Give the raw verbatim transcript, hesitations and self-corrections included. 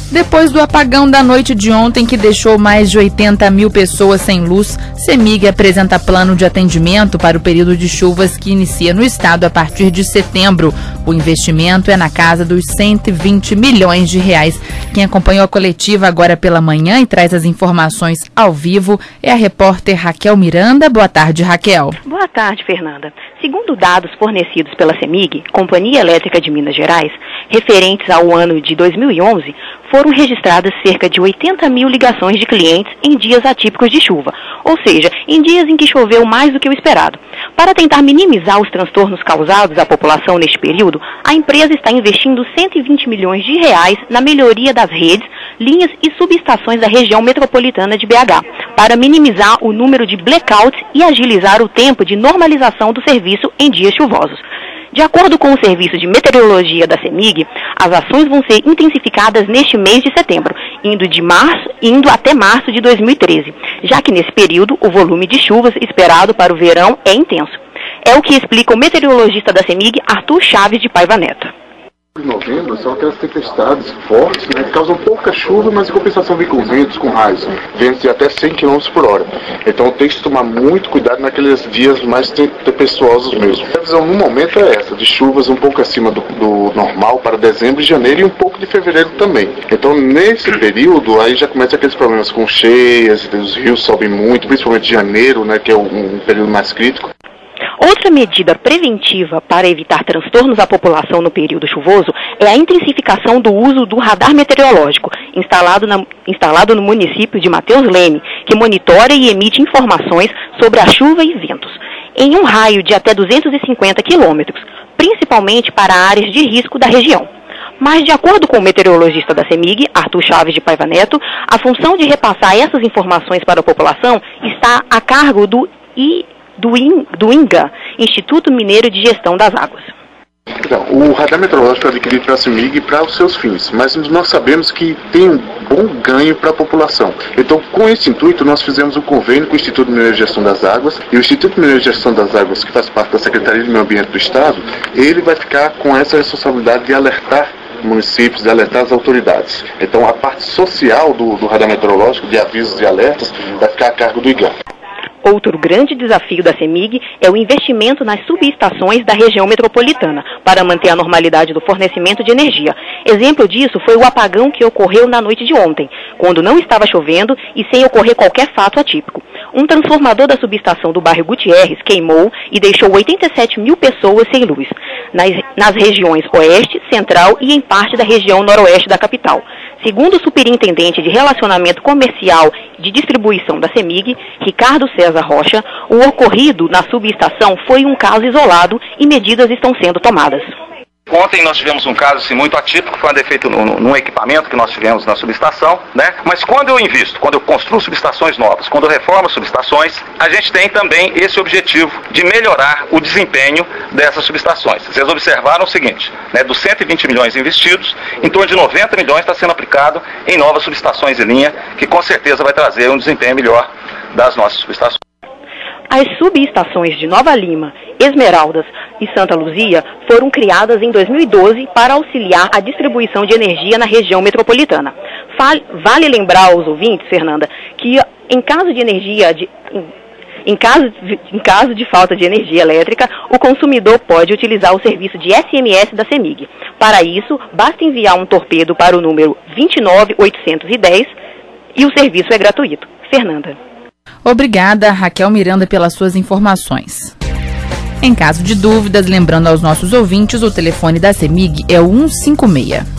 Depois do apagão da noite de ontem, que deixou mais de oitenta mil pessoas sem luz, CEMIG apresenta plano de atendimento para o período de chuvas que inicia no estado a partir de setembro. O investimento é na casa dos cento e vinte milhões de reais. Quem acompanhou a coletiva agora pela manhã e traz as informações ao vivo é a repórter Raquel Miranda. Boa tarde, Raquel. Boa tarde, Fernanda. Segundo dados fornecidos pela CEMIG, Companhia Elétrica de Minas Gerais, referentes ao ano de dois mil e onze, foram registradas cerca de oitenta mil ligações de clientes em dias atípicos de chuva, ou seja, em dias em que choveu mais do que o esperado. Para tentar minimizar os transtornos causados à população neste período, a empresa está investindo cento e vinte milhões de reais na melhoria das redes, linhas e subestações da região metropolitana de B H, para minimizar o número de blackouts e agilizar o tempo de normalização do serviço em dias chuvosos. De acordo com o Serviço de Meteorologia da CEMIG, as ações vão ser intensificadas neste mês de setembro, indo, de março, indo até março de dois mil e treze, já que nesse período o volume de chuvas esperado para o verão é intenso. É o que explica o meteorologista da CEMIG, Arthur Chaves de Paiva Neto. Em novembro são aquelas tempestades fortes, né, que causam pouca chuva, mas em compensação vem com ventos, com raios, ventos de até cem quilômetros por hora. Então tem que tomar muito cuidado naqueles dias mais tempestuosos mesmo. A visão no momento é essa, de chuvas um pouco acima do, do normal para dezembro e janeiro e um pouco de fevereiro também. Então nesse período aí já começa aqueles problemas com cheias, os rios sobem muito, principalmente janeiro, né, que é um, um período mais crítico. Outra medida preventiva para evitar transtornos à população no período chuvoso é a intensificação do uso do radar meteorológico, instalado, na, instalado no município de Mateus Leme, que monitora e emite informações sobre a chuva e ventos, em um raio de até duzentos e cinquenta quilômetros, principalmente para áreas de risco da região. Mas, de acordo com o meteorologista da CEMIG, Arthur Chaves de Paiva Neto, a função de repassar essas informações para a população está a cargo do I Do, In, do INGA, Instituto Mineiro de Gestão das Águas. Então, o radar meteorológico é adquirido pela CEMIG para os seus fins, mas nós sabemos que tem um bom ganho para a população. Então, com esse intuito, nós fizemos um convênio com o Instituto Mineiro de Gestão das Águas, e o Instituto Mineiro de Gestão das Águas, que faz parte da Secretaria de Meio Ambiente do Estado, ele vai ficar com essa responsabilidade de alertar municípios, de alertar as autoridades. Então, a parte social do, do radar meteorológico, de avisos e alertas, vai ficar a cargo do IGA. Outro grande desafio da CEMIG é o investimento nas subestações da região metropolitana para manter a normalidade do fornecimento de energia. Exemplo disso foi o apagão que ocorreu na noite de ontem, quando não estava chovendo e sem ocorrer qualquer fato atípico. Um transformador da subestação do bairro Gutierrez queimou e deixou oitenta e sete mil pessoas sem luz, nas, nas regiões oeste, central e em parte da região noroeste da capital. Segundo o superintendente de Relacionamento Comercial e de Distribuição da CEMIG, Ricardo César Rocha, o ocorrido na subestação foi um caso isolado e medidas estão sendo tomadas. Ontem nós tivemos um caso assim, muito atípico, foi um defeito num equipamento que nós tivemos na subestação, né? Mas quando eu invisto, quando eu construo subestações novas, quando eu reformo subestações, a gente tem também esse objetivo de melhorar o desempenho dessas subestações. Vocês observaram o seguinte, né? Dos cento e vinte milhões investidos, em torno de noventa milhões está sendo aplicado em novas subestações em linha, que com certeza vai trazer um desempenho melhor das nossas subestações. As subestações de Nova Lima, Esmeraldas e Santa Luzia foram criadas em dois mil e doze para auxiliar a distribuição de energia na região metropolitana. Vale lembrar aos ouvintes, Fernanda, que em caso de energia, de, em, em, caso de, em caso de falta de energia elétrica, o consumidor pode utilizar o serviço de S M S da CEMIG. Para isso, basta enviar um torpedo para o número vinte e nove oitocentos e dez e o serviço é gratuito. Fernanda. Obrigada, Raquel Miranda, pelas suas informações. Em caso de dúvidas, lembrando aos nossos ouvintes, o telefone da CEMIG é o cento e cinquenta e seis.